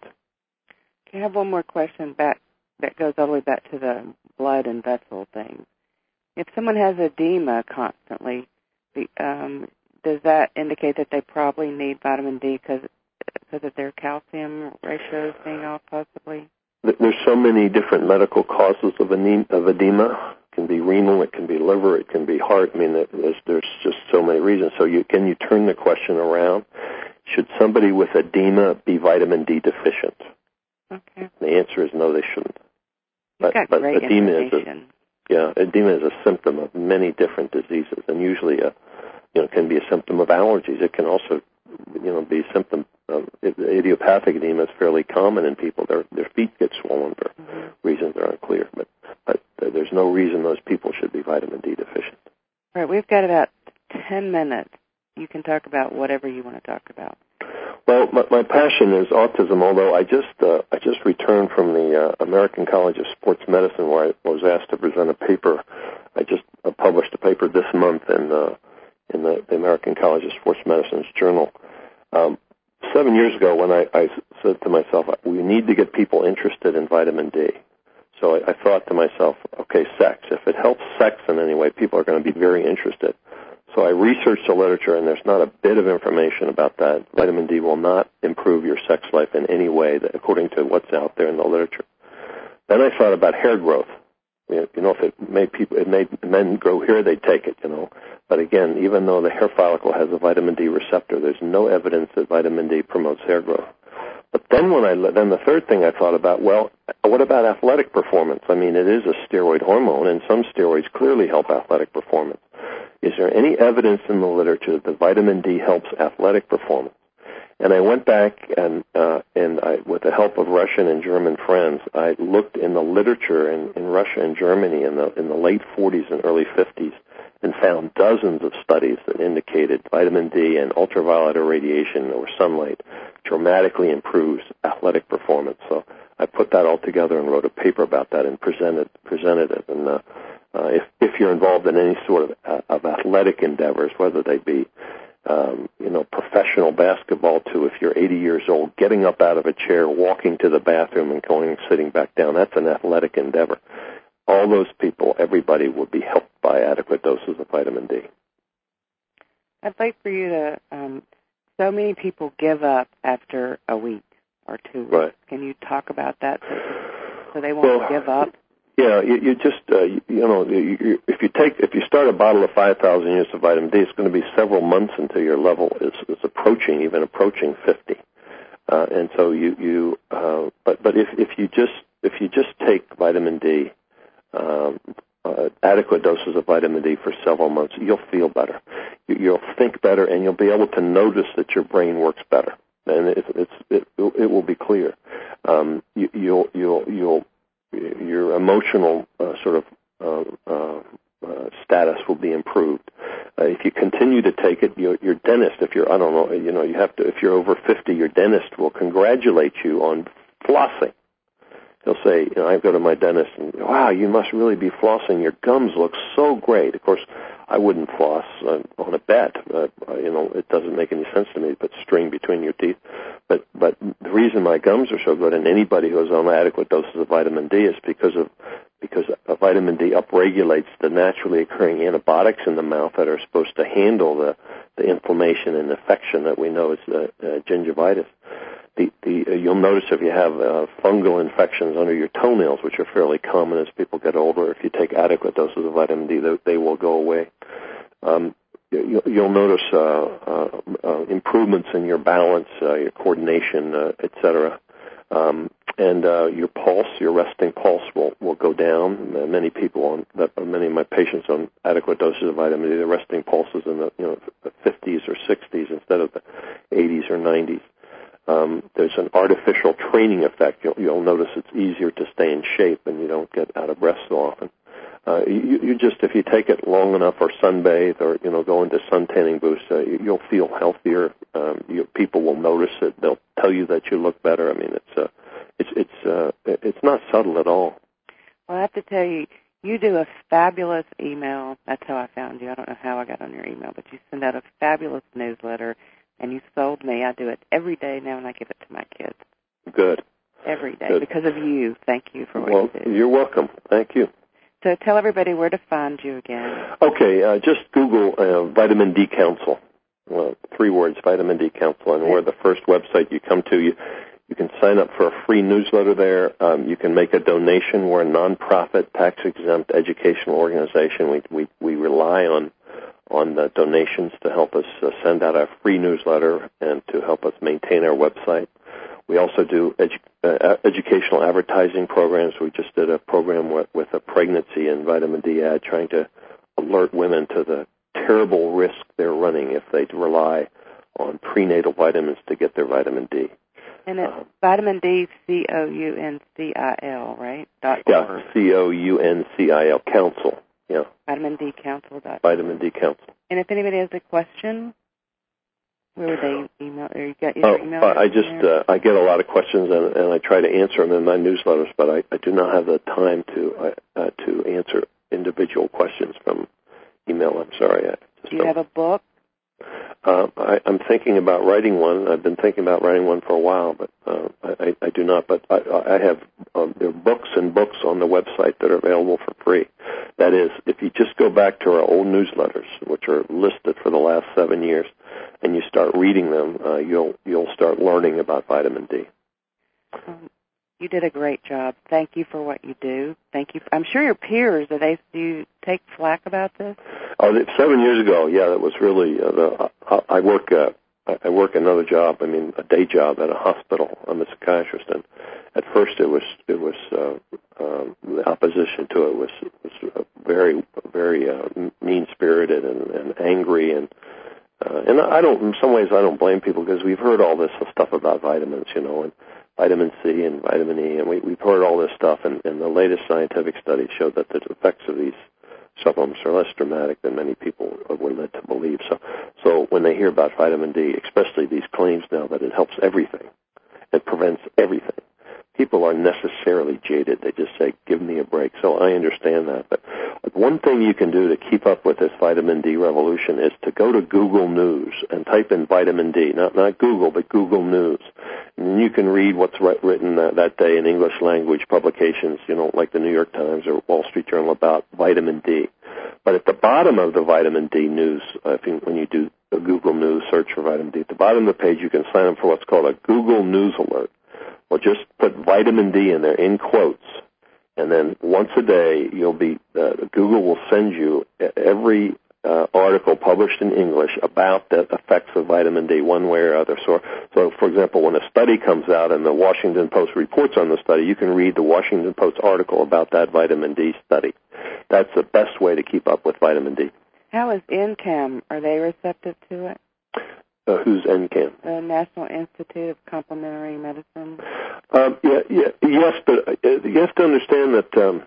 I have one more question back that goes all the way back to the blood and vessel thing. If someone has edema constantly, um, does that indicate that they probably need vitamin D because because of their calcium ratios being off, possibly? There's so many different medical causes of edema. It can be renal, it can be liver, it can be heart. I mean, there's, there's just so many reasons. So you, can you turn the question around? Should somebody with edema be vitamin D deficient? Okay. The answer is no, they shouldn't. You've But, got but great edema is information. a, yeah, edema is a symptom of many different diseases, and usually a you know can be a symptom of allergies. It can also you know be a symptom of idiopathic edema is fairly common in people. Their their feet get swollen for mm-hmm. reasons that are unclear, but but there's no reason those people should be vitamin D deficient. All right, we've got about ten minutes. You can talk about whatever you want to talk about. Well, my, my passion is autism. Although I just uh, I just returned from the uh, American College of Sports Medicine, where I was asked to present a paper. I just uh, published a paper this month in uh, in the, the American College of Sports Medicine's journal. Um, seven years ago, when I, I said to myself, we need to get people interested in vitamin D. So I, I thought to myself, okay, sex. If it helps sex in any way, people are going to be very interested. So I researched the literature, and there's not a bit of information about that. Vitamin D will not improve your sex life in any way, that, according to what's out there in the literature. Then I thought about hair growth. You know, if it made people, it made men grow hair, they'd take it. You know, but again, even though the hair follicle has a vitamin D receptor, there's no evidence that vitamin D promotes hair growth. But then when I then the third thing I thought about, well, what about athletic performance? I mean, it is a steroid hormone, and some steroids clearly help athletic performance. is there any evidence in the literature that vitamin D helps athletic performance? And I went back and uh, and I, with the help of Russian and German friends, I looked in the literature in, in Russia and Germany in the in the late forties and early fifties, and found dozens of studies that indicated vitamin D and ultraviolet irradiation or sunlight dramatically improves athletic performance. So I put that all together and wrote a paper about that and presented presented it. And uh, uh, if if you're involved in any sort of, uh, of athletic endeavors, whether they be Um, you know, professional basketball to if you're eighty years old, getting up out of a chair, walking to the bathroom and going and sitting back down, that's an athletic endeavor. All those people, everybody would be helped by adequate doses of vitamin D. I'd like for you to, um, so many people give up after a week or two weeks. Right. Can you talk about that so, so they won't well, give up? Yeah, you, you just, uh, you, you know, you, you, if you take, if you start a bottle of five thousand units of vitamin D, it's going to be several months until your level is, is approaching, even approaching fifty. Uh, and so you, you, uh, but, but if, if you just, if you just take vitamin D, um, uh, adequate doses of vitamin D for several months, you'll feel better. You, you'll think better, and you'll be able to notice that your brain works better. And it, it's, it, it will be clear. Um, you, you'll, you'll, you'll, your emotional uh, sort of uh, uh, uh, status will be improved. Uh, if you continue to take it, your, your dentist, if you're, I don't know, you know, you have to, if you're over fifty, your dentist will congratulate you on flossing. He'll say, you know, I go to my dentist and, wow, you must really be flossing. Your gums look so great. Of course, I wouldn't floss uh, on a bet. Uh, you know, it doesn't make any sense to me to put string between your teeth. But but the reason my gums are so good, and anybody who has on adequate doses of vitamin D, is because of because of vitamin D upregulates the naturally occurring antibiotics in the mouth that are supposed to handle the, the inflammation and infection that we know is uh, uh, gingivitis. The, the, uh, you'll notice if you have uh, fungal infections under your toenails, which are fairly common as people get older, if you take adequate doses of vitamin D, they, they will go away. Um, you, you'll notice uh, uh, uh, improvements in your balance, uh, your coordination, uh, et cetera. Um, and uh, your pulse, your resting pulse will, will go down. Uh, many people on that, many of my patients on adequate doses of vitamin D, the resting pulse is in the you know the fifties or sixties instead of the eighties or nineties. Um, there's an artificial training effect. You'll, you'll notice it's easier to stay in shape and you don't get out of breath so often. Uh, you, you just, if you take it long enough or sunbathe or, you know, go into sun tanning booths, uh, you, you'll feel healthier. Um, you, people will notice it. They'll tell you that you look better. I mean, it's, uh, it's, it's, uh, it's not subtle at all. Well, I have to tell you, you do a fabulous email. That's how I found you. I don't know how I got on your email, but you send out a fabulous newsletter. And you sold me. I do it every day now, and I give it to my kids. Good. Every day. Good. Because of you. Thank you for what well, you do. You're welcome. Thank you. So tell everybody where to find you again. Okay, uh, just Google uh, Vitamin D Council. Well, three words, Vitamin D Council, and we're the first website you come to. You you can sign up for a free newsletter there. Um, you can make a donation. We're a nonprofit, tax-exempt educational organization. We we we rely on on the donations to help us uh, send out our free newsletter and to help us maintain our website. We also do edu- uh, educational advertising programs. We just did a program with, with a pregnancy and vitamin D ad trying to alert women to the terrible risk they're running if they rely on prenatal vitamins to get their vitamin D. And it's um, vitamin D, C O U N C I L, right? Dot yeah, org. C O U N C I L, Council. Yeah. Vitamin D Council. Vitamin D Council. And if anybody has a question, where would they email? Or you got your oh, email? I just uh, I get a lot of questions and, and I try to answer them in my newsletters, but I, I do not have the time to uh, uh, to answer individual questions from email. I'm sorry. I just do you don't. have a book? Uh, I, I'm thinking about writing one. I've been thinking about writing one for a while, but uh, I, I do not. But I, I have um, there are books and books on the website that are available for free. That is, if you just go back to our old newsletters, which are listed for the last seven years, and you start reading them, uh, you'll you'll start learning about vitamin D. Um, you did a great job. Thank you for what you do. Thank you. I'm sure your peers, do they do you take flack about this? Oh, seven years ago, yeah, that was really. Uh, the, I, I work. Uh, I work another job. I mean, a day job at a hospital. I'm a psychiatrist, and at first it was it was uh, um, the opposition to it was was very very very uh, mean-spirited and, and angry, and uh, and I don't. In some ways, I don't blame people because we've heard all this stuff about vitamins, you know, and vitamin C and vitamin E, and we, we've heard all this stuff, and, and the latest scientific studies show that the effects of these supplements are less dramatic than many people were led to believe. So, so when they hear about vitamin D, especially these claims now that it helps everything, it prevents everything, people are necessarily jaded. They just say, give me a break. So I understand that. But one thing you can do to keep up with this vitamin D revolution is to go to Google News and type in vitamin D, not not Google, but Google News. And you can read what's written that, that day in English language publications, you know, like the New York Times or Wall Street Journal about vitamin D. But at the bottom of the vitamin D news, I think when you do a Google News search for vitamin D, at the bottom of the page you can sign up for what's called a Google News Alert. Well, just put vitamin D in there in quotes, and then once a day you'll be uh, Google will send you every uh, article published in English about the effects of vitamin D one way or other. So, so, for example, when a study comes out and the Washington Post reports on the study, you can read the Washington Post article about that vitamin D study. That's the best way to keep up with vitamin D. How is N C A M? Are they receptive to it? Uh, who's N C A M? The National Institute of Complementary Medicine. Um, yeah, yeah, yes, but uh, you have to understand that um,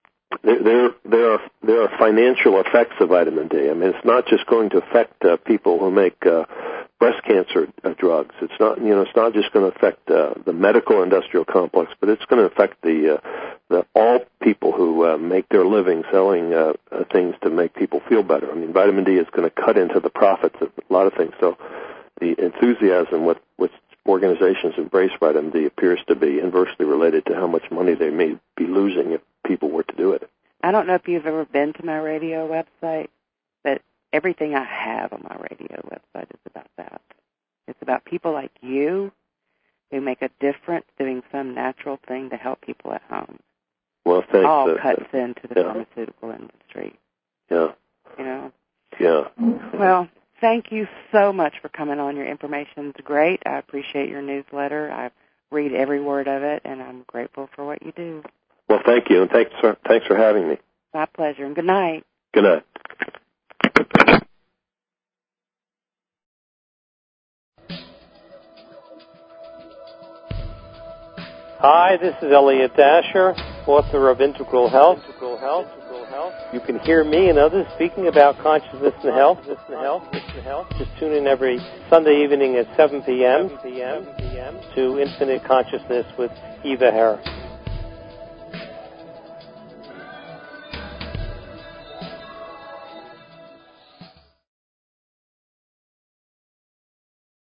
there there are there are financial effects of vitamin D. I mean, it's not just going to affect uh, people who make uh, breast cancer uh, drugs. It's not you know it's not just going to affect uh, the medical industrial complex, but it's going to affect the uh, the all people who uh, make their living selling uh, uh, things to make people feel better. I mean, vitamin D is going to cut into the profits of a lot of things. So the enthusiasm with which organizations embrace vitamin D appears to be inversely related to how much money they may be losing if people were to do it. I don't know if you've ever been to my radio website, but everything I have on my radio website is about that. It's about people like you who make a difference doing some natural thing to help people at home. Well, thanks. All uh, cuts uh, into the yeah. pharmaceutical industry. Yeah. You know? Yeah. Well, thank you so much for coming on. Your information's great. I appreciate your newsletter. I read every word of it, and I'm grateful for what you do. Well, thank you, and thanks for, thanks for having me. My pleasure, and good night. Good night. Hi, this is Elliot Dasher, author of Integral Health. Integral Health. You can hear me and others speaking about consciousness and health. Just tune in every Sunday evening at seven p.m. to Infinite Consciousness with Eva Hare.